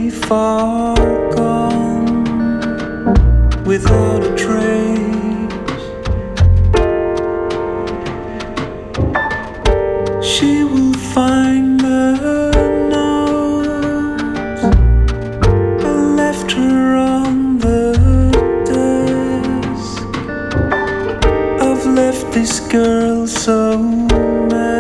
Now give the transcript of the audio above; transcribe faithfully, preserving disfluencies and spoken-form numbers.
be far gone without a trace. She will find the notes I left her on the desk. I've left this girl so mad.